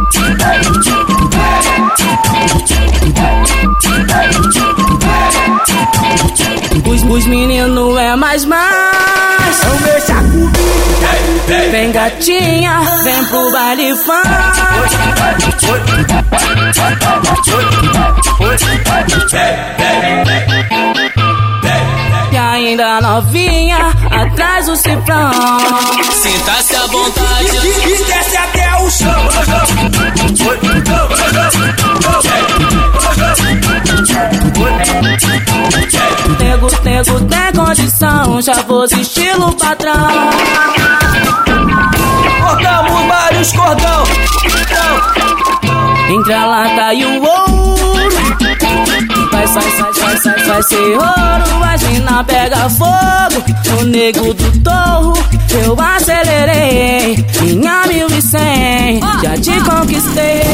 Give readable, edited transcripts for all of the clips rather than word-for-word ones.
Os meninos é mais. Não mexa comigo. Vem gatinha, vem pro baile funk. E ainda novinha, atrás do cifrão. Sinta-se à vontade E desce até o chão. Nego tem condição, já fosse estilo patrão. Cortamos vários cordão. Entre a lata e o ouro, vai ser ouro. A mina pega fogo no nego do torro. Eu acelerei, minha 1100, já te conquistei.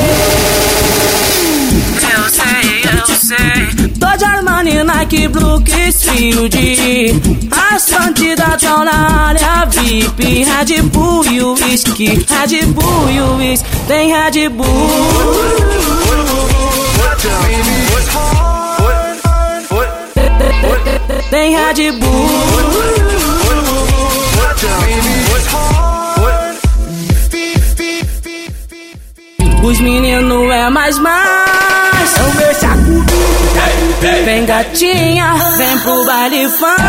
Eu sei. Tô de Armani, Nike, Brooks, Field. As bandidas tão na área VIP. Red Bull e o whisky, Red Bull e o whisky. Tem Red Bull. Tem Red Bull. Os meninos é mais. Não mexa comigo. Vem gatinha, vem pro baile funk.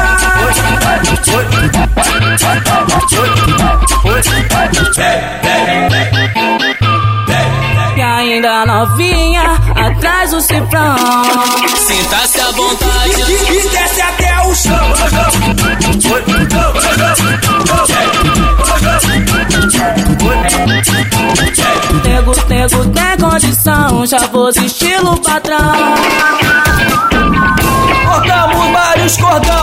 E ainda novinha, atrás do cifrão. Sinta-se à vontade E desce até o chão. Nego tem condição, já fosse estilo patrão. Cortamos vários cordão.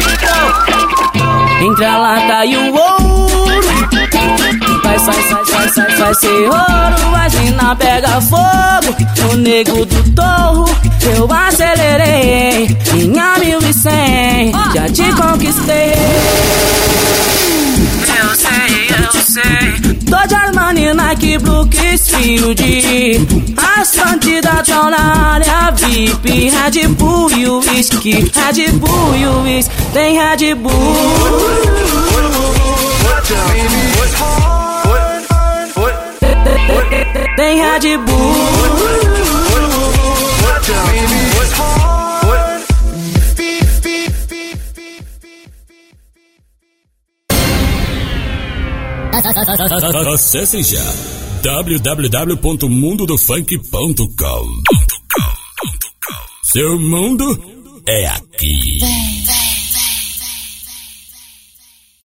Entre a lata e o ouro, vai ser ouro. A mina pega fogo no nego do torro. Eu acelerei, minha 1100, já te conquistei. Eu sei. Tô de Armani, Nike, Brooks, Field. As bandidas tão na área VIP. Red Bull e o whisky, Red Bull e o whisky. Tem Red Bull. Tem Red Bull. Acessem já www.mundodofunk.com. Seu mundo é aqui.